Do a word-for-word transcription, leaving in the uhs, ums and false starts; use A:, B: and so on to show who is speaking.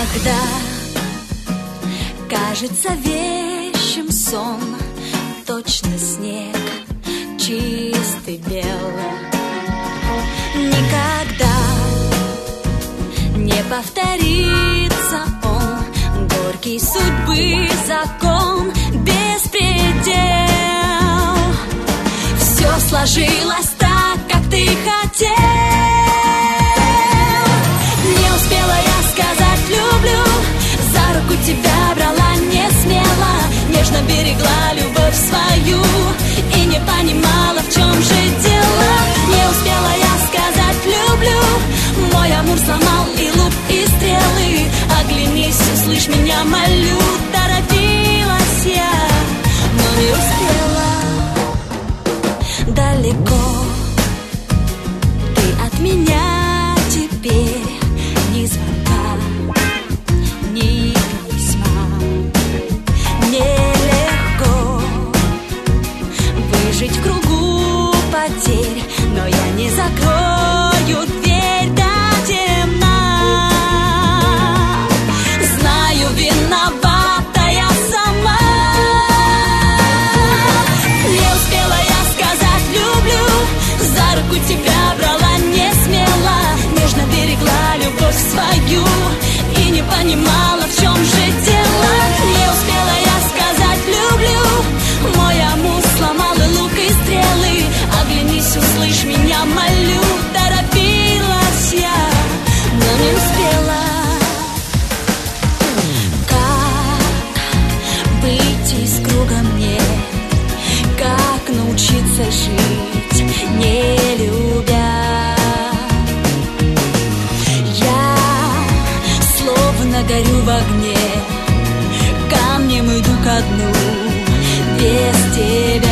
A: Иногда кажется вещим сон, точно снег чистый белый. Никогда не повторится он, горький судьбы закон, беспредел. Все сложилось так, как ты хотел. Не успела я сказать люблю, за руку тебя брала не смело, нежно берегла любовь свою и не понимала, в чем же дело. Не успела я сказать люблю, мой амур сломал и лук, и стрелы. Оглянись, услышь меня, молю. Торопилась я, но не успела. Далеко ты от меня теперь, ни звонка, ни письма. Нелегко выжить в кругу потерь, но я не закрою дверь до темна. Знаю, виновата я сама. Не успела я сказать люблю, за руку тебя брала не смело, нежно берегла любовь свою и не понимала, в чем же дело. Не успела я сказать люблю, мой амур сломал и лук, и стрелы. Оглянись, услышь меня, молю. Торопилась я, но не успела. Как выйти из круга мне, как научиться жить, не любя? Я словно горю в огне, камнем иду ко дну без тебя.